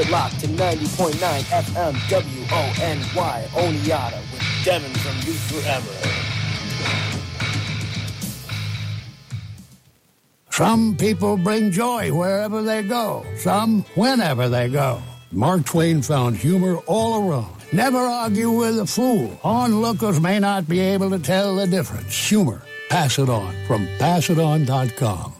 it locked to 90.9 FM WONY Oneonta with Devin from Youth Forever. Some people bring joy wherever they go, some whenever they go. Mark Twain found humor all around. Never argue with a fool. Onlookers may not be able to tell the difference. Humor. Pass it on from passiton.com.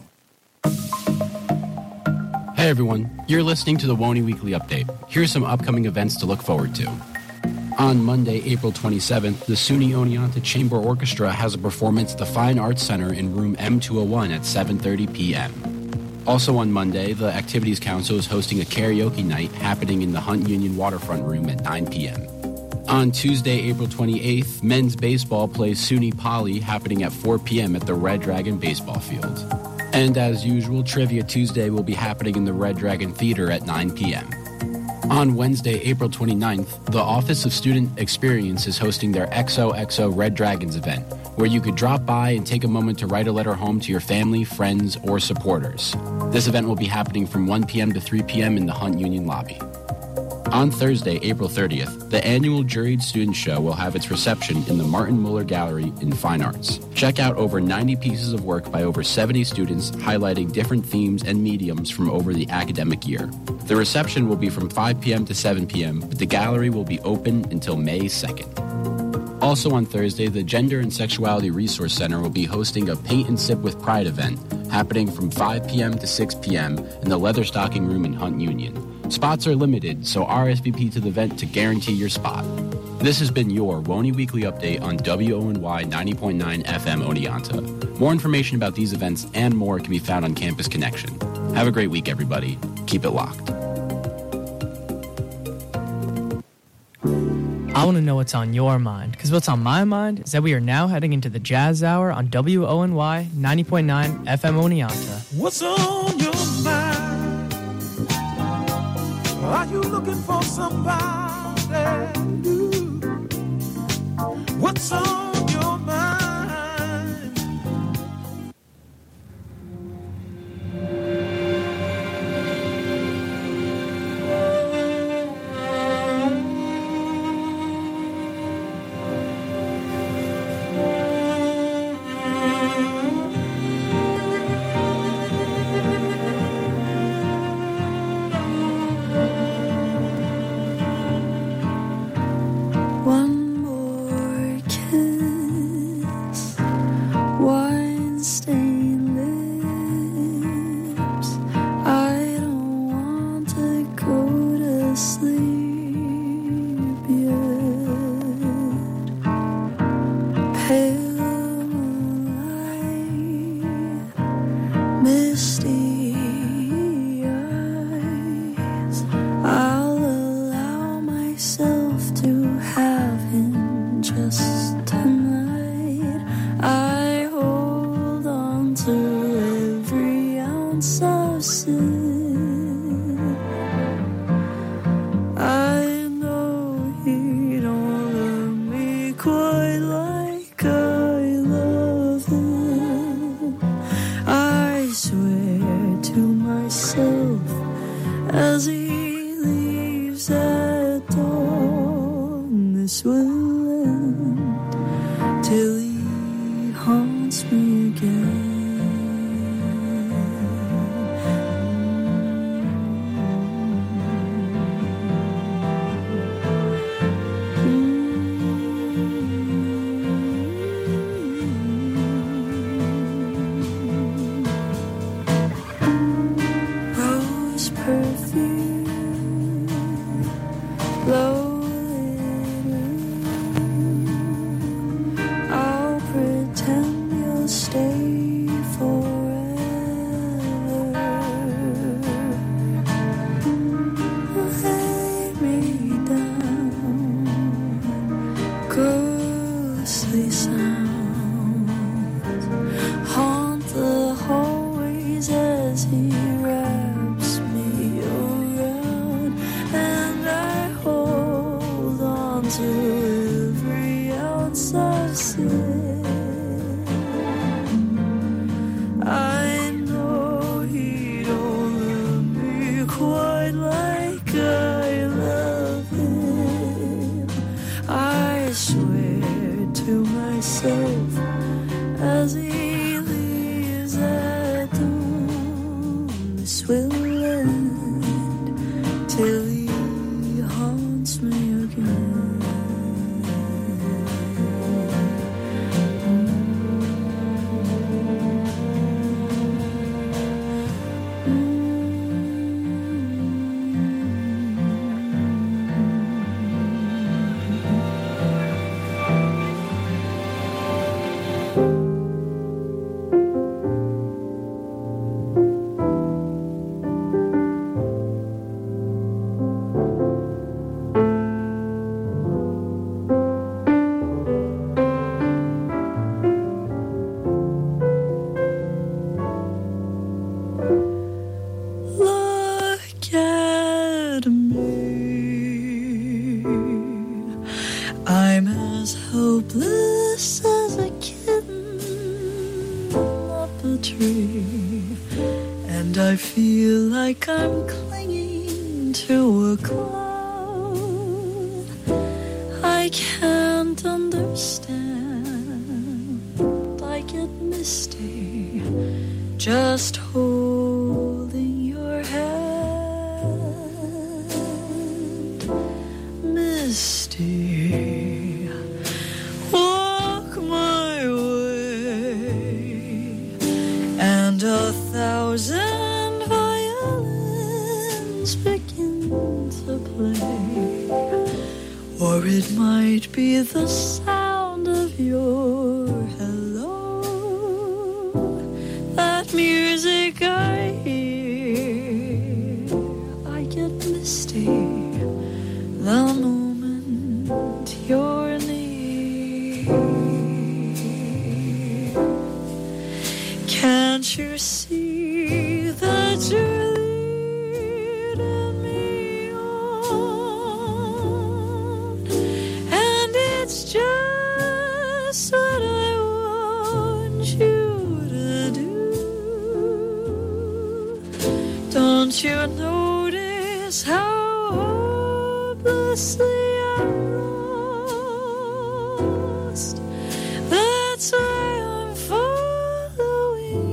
Hey everyone, you're listening to the WONY Weekly Update. Here's some upcoming events to look forward to. On Monday, April 27th, the SUNY Oneonta Chamber Orchestra has a performance at the Fine Arts Center in room M201 at 7:30 p.m. Also on Monday, the Activities Council is hosting a karaoke night happening in the Hunt Union Waterfront Room at 9 p.m. On Tuesday, April 28th, men's baseball plays SUNY Poly happening at 4 p.m. at the Red Dragon Baseball Field. And as usual, Trivia Tuesday will be happening in the Red Dragon Theater at 9 p.m. On Wednesday, April 29th, the Office of Student Experience is hosting their XOXO Red Dragons event, where you could drop by and take a moment to write a letter home to your family, friends, or supporters. This event will be happening from 1 p.m. to 3 p.m. in the Hunt Union lobby. On Thursday, April 30th, the annual Juried Student Show will have its reception in the Martin Muller Gallery in Fine Arts. Check out over 90 pieces of work by over 70 students highlighting different themes and mediums from over the academic year. The reception will be from 5 p.m. to 7 p.m., but the gallery will be open until May 2nd. Also on Thursday, the Gender and Sexuality Resource Center will be hosting a Paint and Sip with Pride event happening from 5 p.m. to 6 p.m. in the Leatherstocking Room in Hunt Union. Spots are limited, so RSVP to the event to guarantee your spot. This has been your WONY Weekly Update on WONY 90.9 FM Oneonta. More information about these events and more can be found on Campus Connection. Have a great week, everybody. Keep it locked. I want to know what's on your mind, because what's on my mind is that we are now heading into the Jazz Hour on WONY 90.9 FM Oneonta. What's on your mind? Are you looking for somebody new? What's on your mind? I know he don't love me quite like I to myself as he leaves at dawn. This will end till he haunts me again. I'm clinging to a cloud. I can't understand. I get misty just holding your hand. Misty, walk my way, and 1,000 or it might be the sound of your hello, that music I hear. I get misty the moment you're near. Can't you see that you're Don't you notice how hopelessly I'm lost? That's why I'm following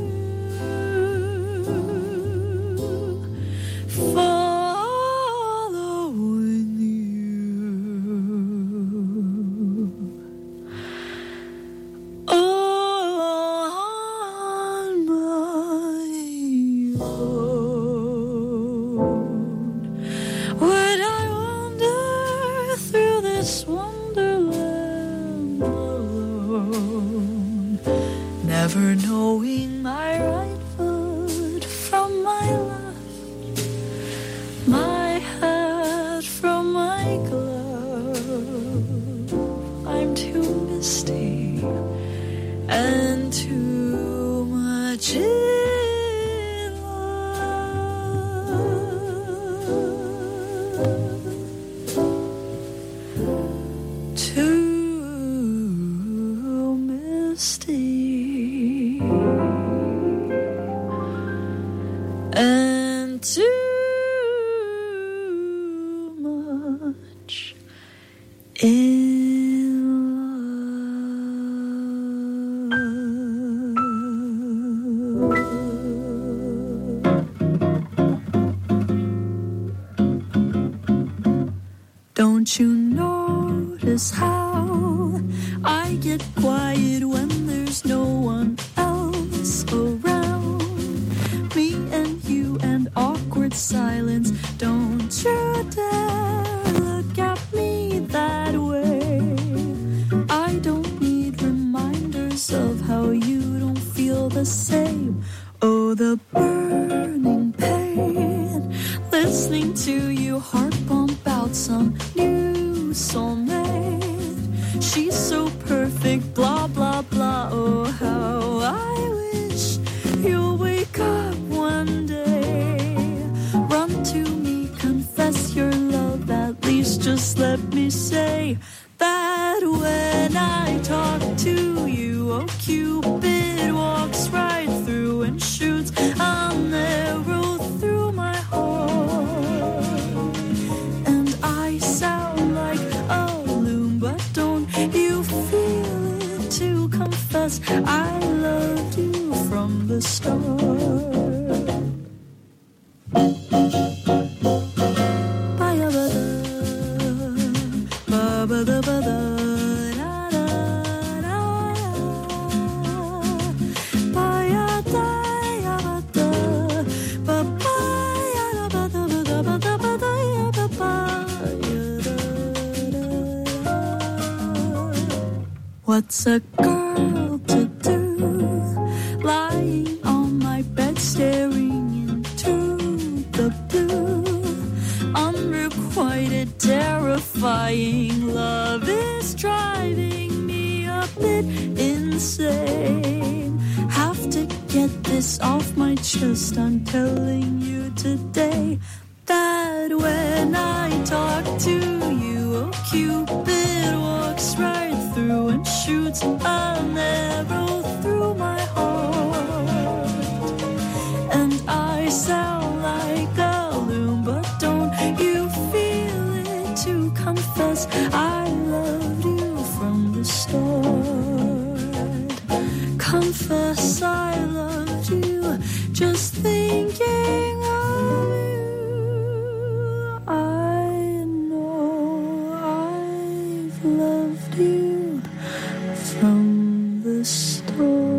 never knowing my right foot from my left, my hat from my glove. I'm too misty and too much in love. Too misty and too much in love. Don't you notice how I get quiet when there's no one else around? Me and you and awkward silence. Don't you dare look at me that way. I don't need reminders of how you don't feel the same. Oh, the burning pain, listening to you heart bump out some new soulmate. She's so perfect, blah, blah, blah. Oh, how I wish you'll wake up one day. Run to me, confess your love. At least just let me say that when I talk to you, oh, Cupid walks right through and shoots a arrow through my heart. And I sound like a loon, but don't you feel confess I loved you from the start. What's a girl to do, lying on my bed staring into the blue? Unrequited, terrifying love is driving me a bit insane. Have to get this off my chest, I'm telling you today that when I talk to you, oh, Cupid walks right through and shoots an arrow through my heart. And I sound like a loon, but don't you feel it to confess I loved you from the start. Confess I loved you, just thinking of you. I know I've loved you from the start.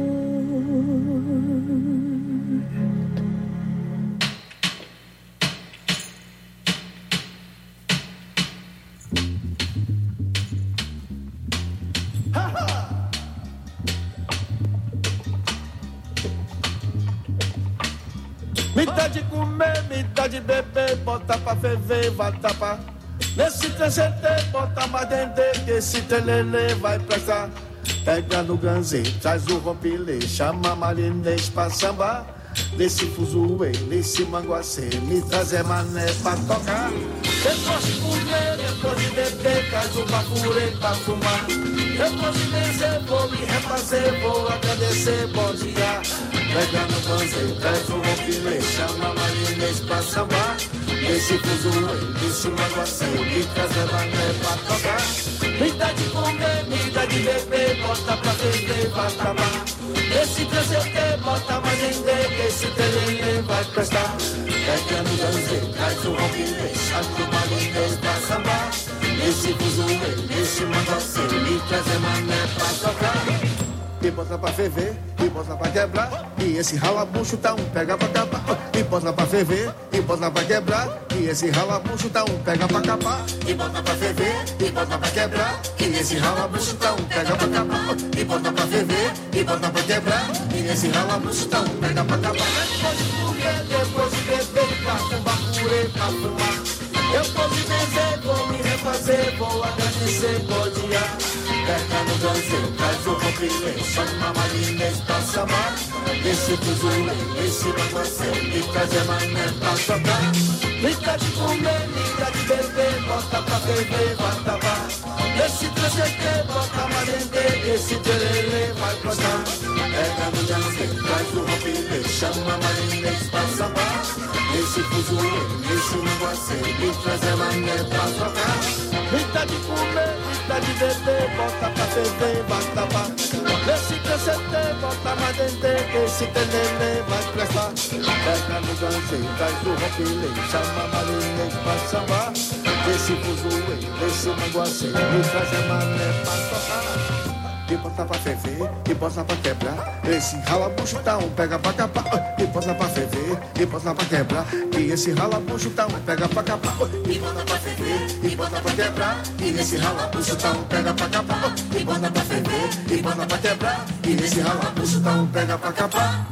Me dá de comer, me dá de beber, bota pra ferver, vai tapar. Nesse TCT, bota mais dendê, que esse telele vai prestar. Pega no ganzê, traz o rompilê, chama marinês pra sambar. Nesse fuzuê, nesse manguacê, me trazer mané pra tocar. Depois de comer, depois de beber, traz o bafurê pra fumar. Depois de benzer, vou me refazer, vou agradecer, bom dia. Pega no ganzê, traz o rompilê, chama marinês pra sambar. Nesse fuzuê, nesse manguacê, me trazer mané pra tocar. Me dá de comer, me dá de beber, bota pra beber, vai acabar. Esse TCT, bota mais em esse telele vai prestar. Pega no ganzê, traz o rompilê, chama o marinês pra sambar. Esse fuzuê, esse manguacê, me trazer mané pra tocar. E bota pra ferver, e bota pra quebrar. E esse ralabucho tá um pega pra capar. E bota pra ferver, e bota pra quebrar. E esse ralabucho tá um pega pra capar. E bota pra ferver, e bota pra quebrar. E esse ralabucho tá um pega pra capar. E bota pra ferver, e bota pra quebrar. E esse ralabucho tá um pega pra capar. Depois de comer, depois de beber, pra fumar purê, pra fumar. Depois de benzer, vou me refazer, vou agradecer, bom dia. Pega no ganzê, traz o rompilê, chama marinês pra samar. Esse fuzuê, esse manguacê, me trazer mané pra tocar. Me dá de comer, me dá de beber, bota pra beber, vai tabar. Esse TCT, bota mais dendê, esse telele vai gostar. Pega no ganzê, traz o rompilê, chama marinês pra samar. Esse fuzuê, esse manguacê, me trazer mané pra tocar. Me dá de comer, me dá de beber, bota pra beber, vai tabar. Nesse TCT, bota mais dendê, esse telele vai prestar. Pega no ganzê, traz o rompilê, chama marinês pra sambar. Esse fuzuê, esse manguacê, me traz mané pra tocar. E bota pra ferver, e bota pra quebrar. Esse ralabucho tá um pega pra capar. E bota pra ferver, e bota pra quebrar. E esse ralabucho tá um pega pra capar. E bota pra ferver, e bota pra quebrar. E esse ralabucho tá um pega pra capar. E bota pra ferver, e bota pra quebrar. E esse ralabucho tá um pega pra capar.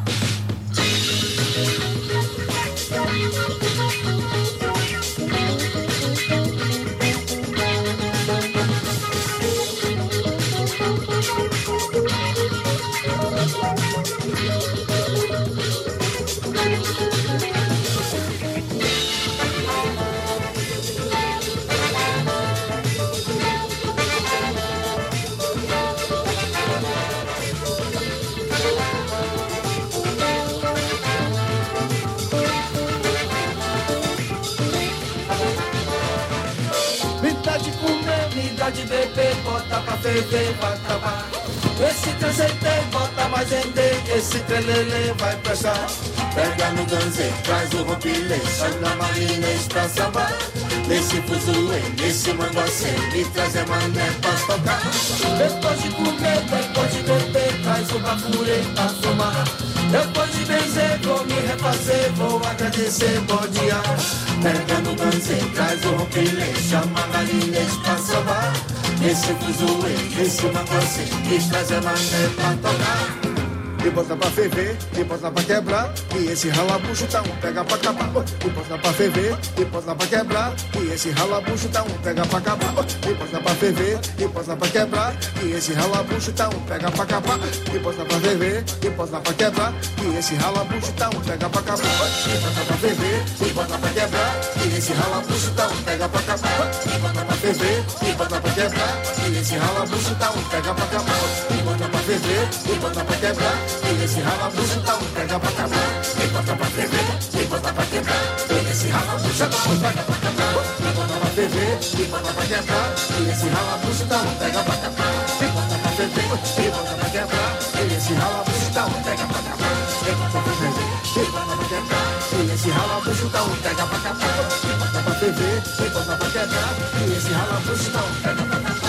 Me dá de comer, me dá de beber, bota pra ferver, vai acabar. Esse transcendente bota mais gente, esse trelele vai prestar. Pega no ganze, traz o rompilê, chama marinês pra sambar. Nesse fuzuê, nesse manguacê, me traz é mané pra tocar. Depois de comer, depois de beber, traz o bafurê pra fumar. Depois de benzer, vou me refazer, vou agradecer, bom dia. Pega no ganze, traz o rompilê, chama marinês pra sambar. Nesse fuzuê, nesse manguacê, me traz é mané pra tocar. E bota pra ferver, e bota pra quebrar. E esse ralabucho tá um pega pra acabar. E bota pra ferver, e bota pra quebrar. E esse ralabucho tá um pega pra acabar. E bota pra ferver, e bota pra quebrar. E esse ralabucho tá um pega pra acabar. E bota pra ferver, e bota pra quebrar. E esse ralabucho tá um pega pra acabar. E bota pra ferver, e bota pra quebrar. E esse ralabucho tá um pega pra acabar. E bota pra ferver, e bota pra quebrar. E esse ralabucho tá um pega pra acabar. E bota pra ferver, e bota pra quebrar. E esse ralabucho tá um pega pra acabar. E bota pra ferver, e bota pra quebrar. E esse ralabucho tá um pega pra acabar. E bota pra ferver, e bota pra quebrar. E esse ralabucho tá um pega pra acabar. E bota pra ferver, e bota pra quebrar. E esse ralabucho tá um pega pra acabar. E bota pra ferver, e bota pra quebrar. E esse ralabucho tá um pega pra acabar. E bota pra ferver, e bota pra quebrar. E esse ralabucho tá um pega pra acabar.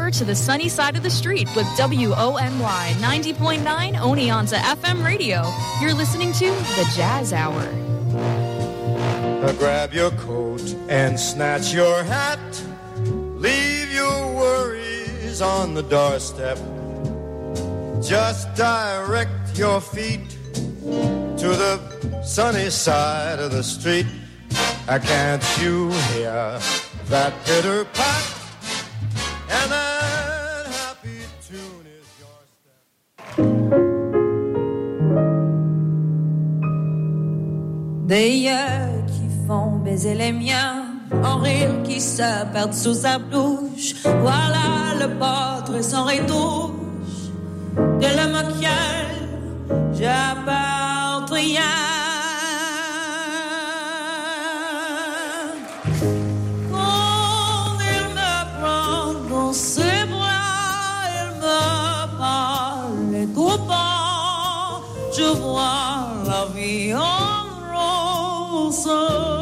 over to the sunny side of the street with WONY 90.9 Oneonta FM radio. You're listening to The Jazz Hour. Grab your coat and snatch your hat. Leave your worries on the doorstep. Just direct your feet to the sunny side of the street. Can't you hear that pitter pat? And that happy tune is your step. Des yeux qui font baiser les miens, en rire qui se perdent sous sa bouche. Voilà le portrait sans retouche de l'homme auquel j'apporte rien. Quand il me prend dans ses bras, il me parle et coupant, je vois la vie en rose.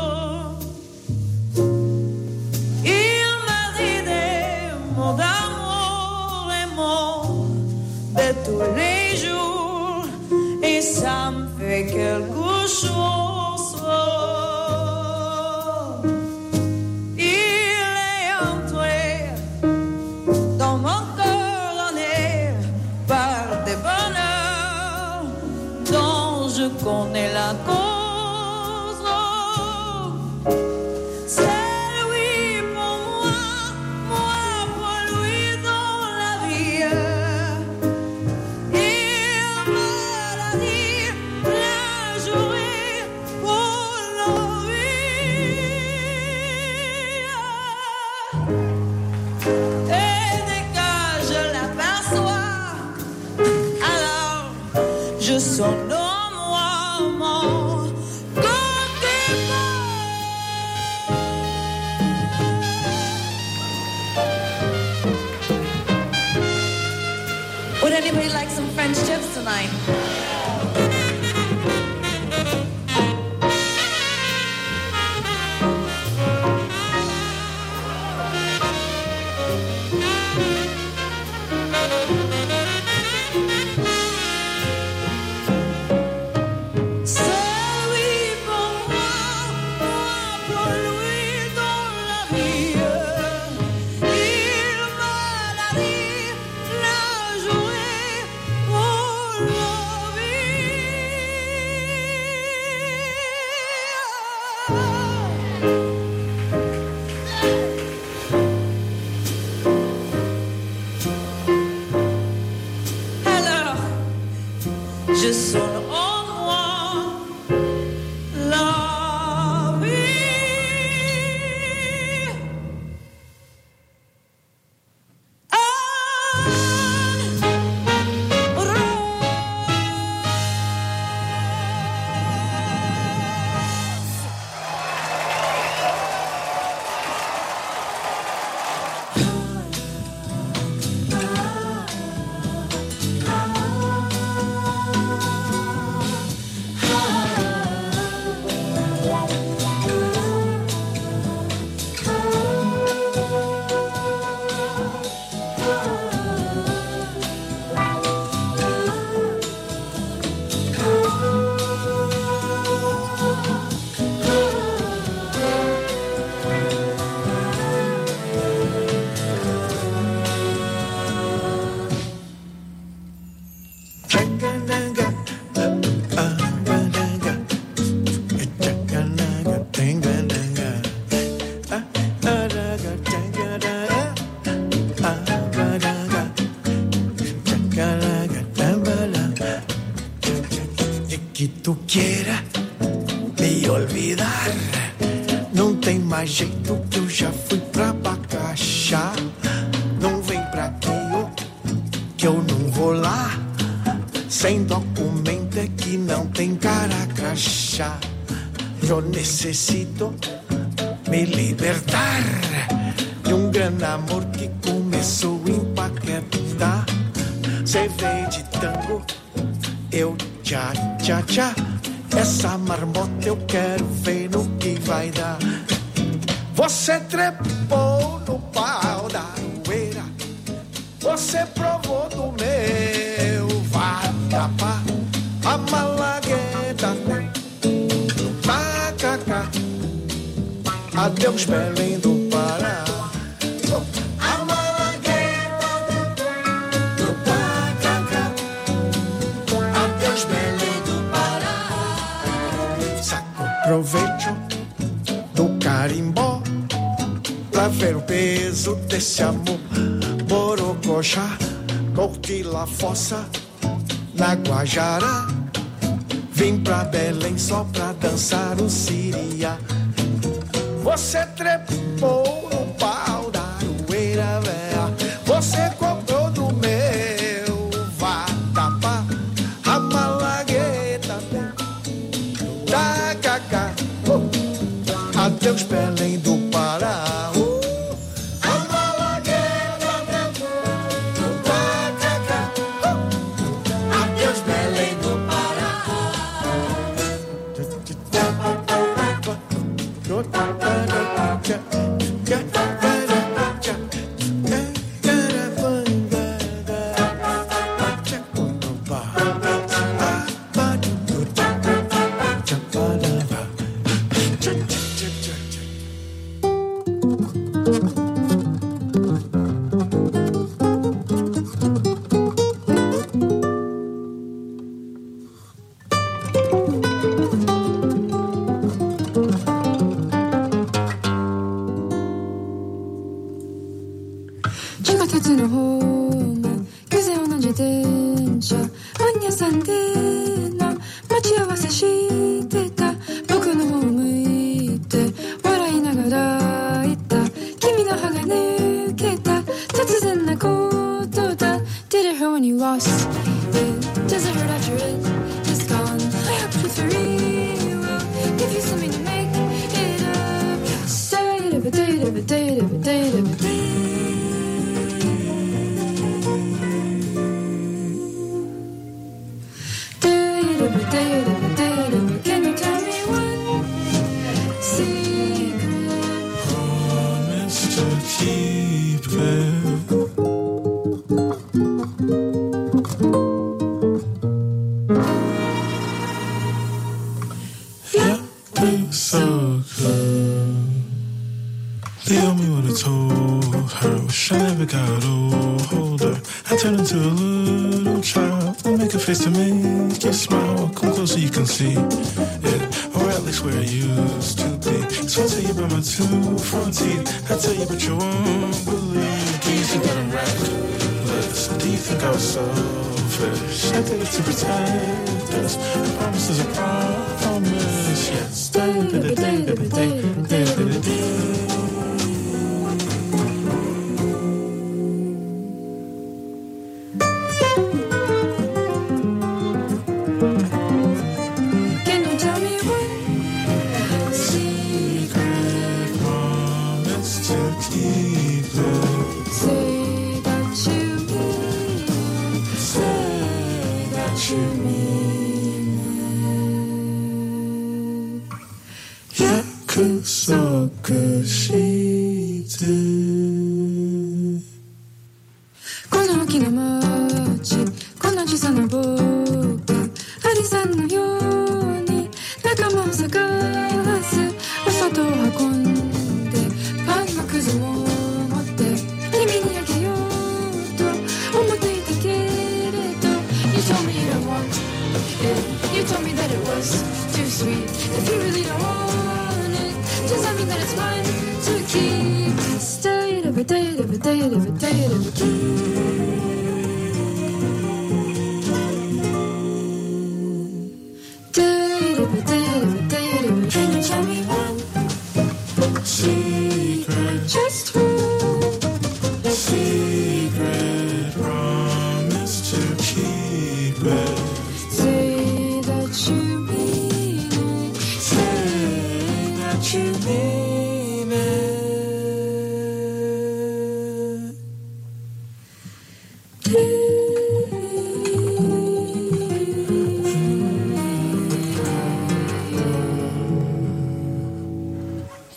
Il m'a dit des mots d'amour et mots de tous les jours, et ça me fait quelque chose. Il est entré dans mon cœur né par des bonheurs dont je connais la cause. Son nom, moi, mon Would anybody like some French chips tonight? Je sonne en moi la vie. Que tu queira me olvidar, não tem mais jeito que eu já fui pra Bacaxá. Não vem pra aqui, que eu não vou lá. Sem documento é que não tem cara crachá. Eu necessito me libertar de grande amor que começou a empaquetar. Cê veio de tango, eu tchá, tchá, tchá. Essa marmota eu quero ver no que vai dar. Você trepou no pau da roeira, Você provou do meu vatapá, a malagueta, tacacá. Adeus, Belém do Pará. A malagueta do tacacá. Adeus, Belém do Pará. Saco proveito do carimbó pra ver o peso desse amor. Borocochá, curti La Fossa, na Guajará. Vim pra Belém só pra dançar o siriá. Você trepou no pau da aroeira véia. Você comprou do meu vatapá, a malagueta, tacacá. Adeus, Belém do Pará.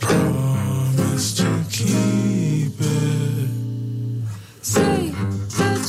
Say that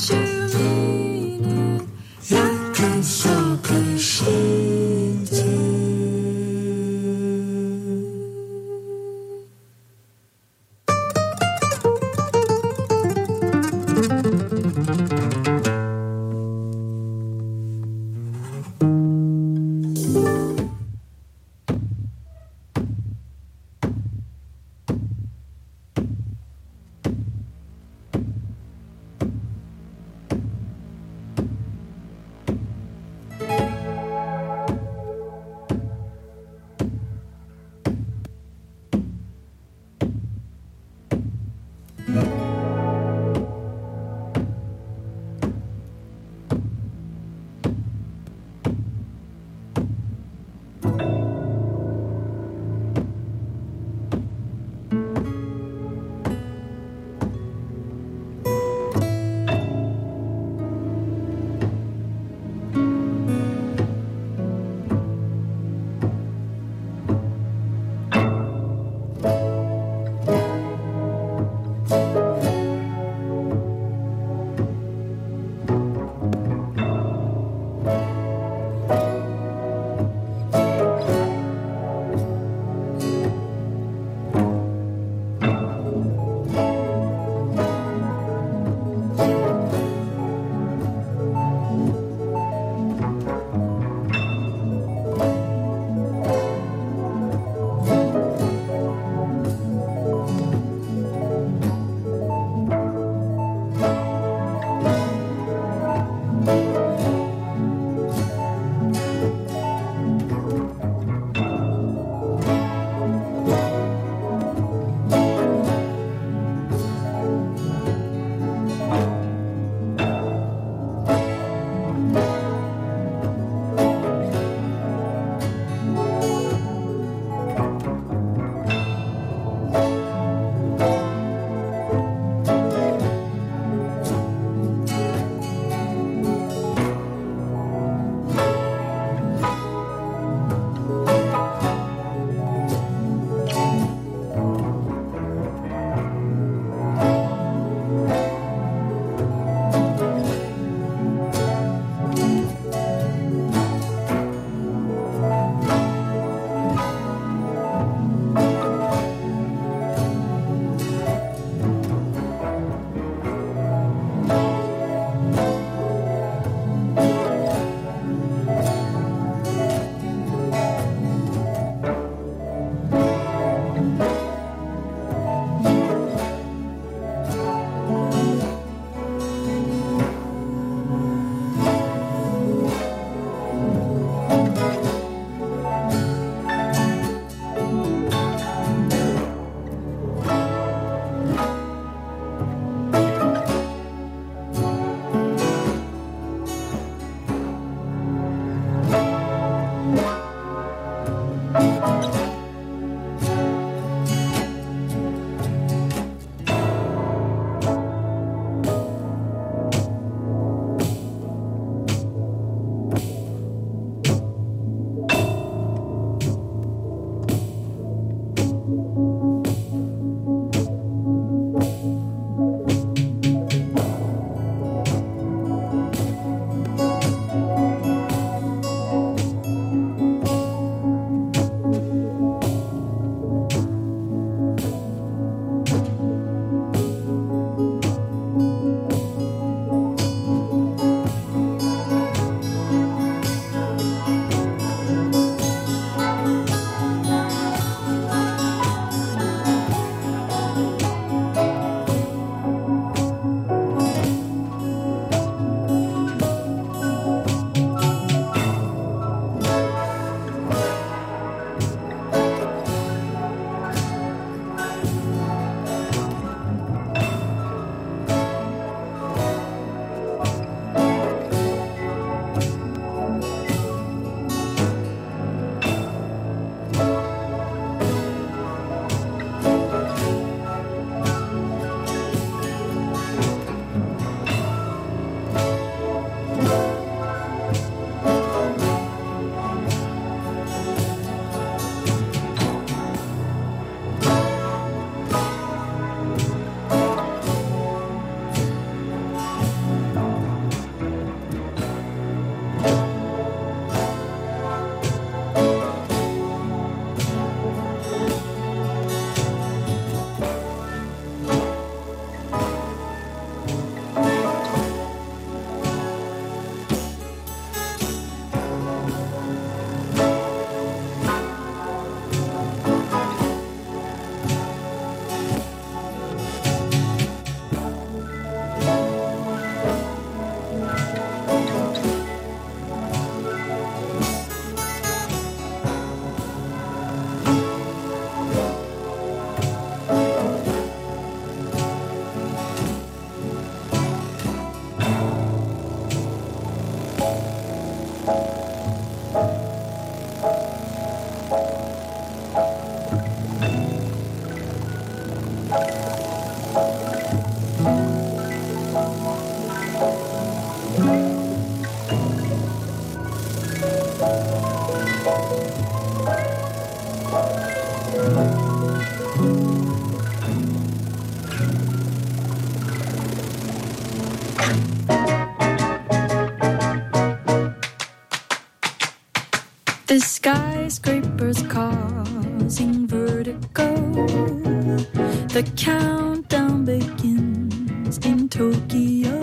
The skyscrapers causing vertigo. The countdown begins in Tokyo.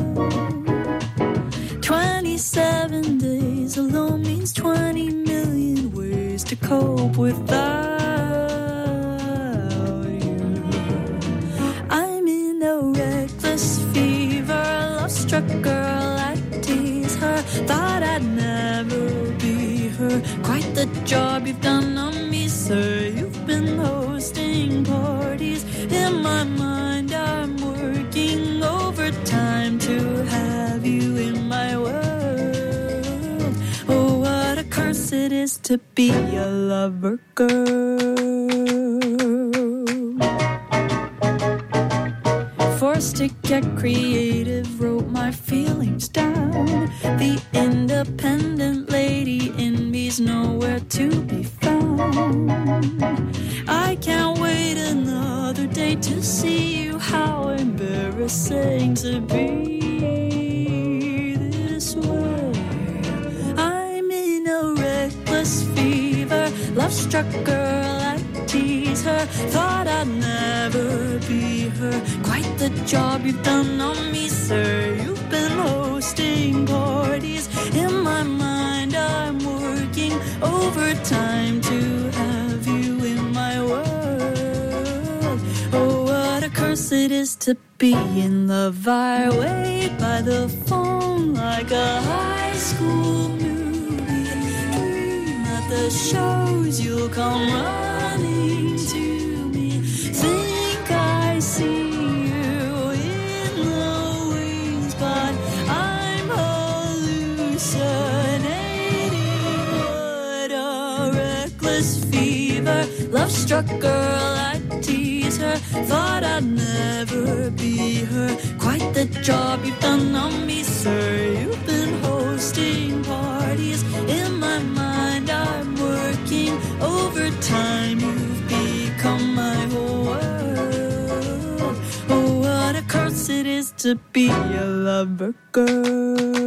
27 days alone means 20 million ways to cope without you. I'm in a reckless fever, love-struck girl, I tease her. Thought I'd never be her. Quite the job you've done on me, sir. You've been hosting parties. In my mind I'm working overtime to have you in my world. Oh, what a curse it is to be a lover girl. Forced to get creative, wrote my feelings down. The independent lady in me's nowhere to be found. I can't wait another day to see you. How embarrassing to be this way. I'm in a reckless fever, love-struck girl, I tease her. Thought I'd never be her. Quite the job you've done on me, sir. You've been hosting parties. In my mind I'm working overtime to have you in my world. Oh, what a curse it is to be in love. I wait by the phone like a high school movie. Dream at the shows you'll come running to me. Think I see you in the wings, but I'm hallucinating. What a reckless fever, love-struck girl, I tease her. Thought I'd never be her. Quite the job you've done on me, sir. You've been hosting parties. In my mind I'm working overtime. You've become my whole world. Oh, what a curse it is to be a lover girl.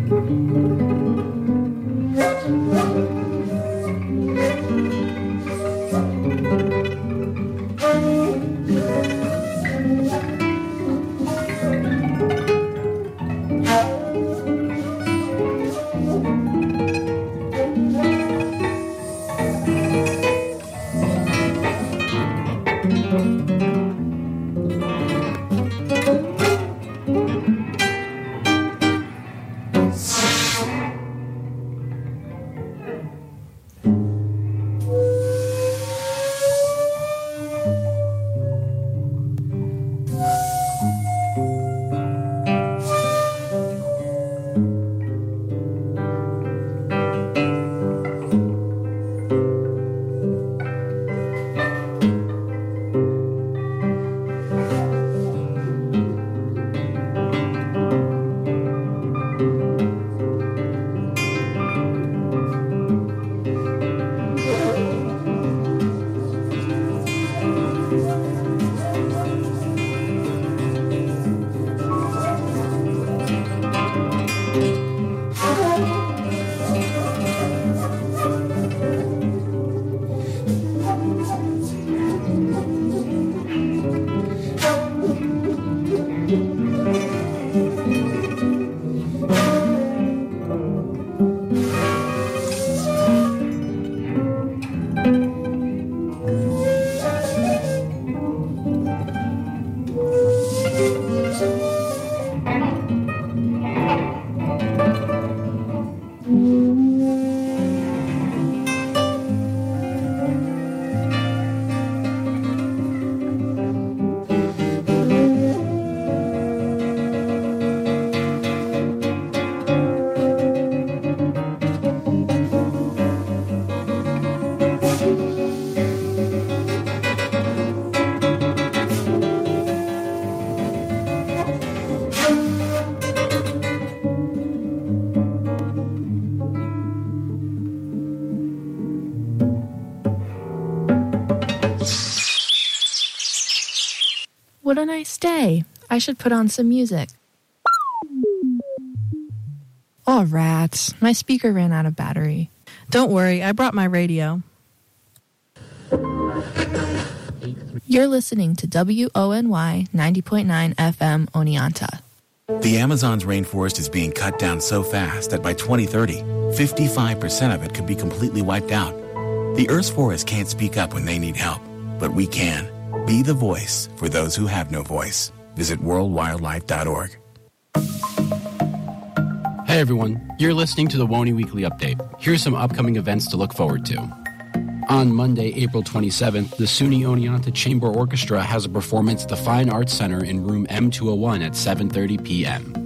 What a nice day. I should put on some music. Oh, rats. My speaker ran out of battery. Don't worry, I brought my radio. You're listening to WONY 90.9 FM Oneonta. The Amazon's rainforest is being cut down so fast that by 2030, 55% of it could be completely wiped out. The Earth's forests can't speak up when they need help, but we can. Be the voice for those who have no voice. Visit worldwildlife.org. Hey everyone, you're listening to the WONY Weekly Update. Here's some upcoming events to look forward to. On Monday, April 27th, the SUNY Oneonta Chamber Orchestra has a performance at the Fine Arts Center in room M201 at 7:30 p.m.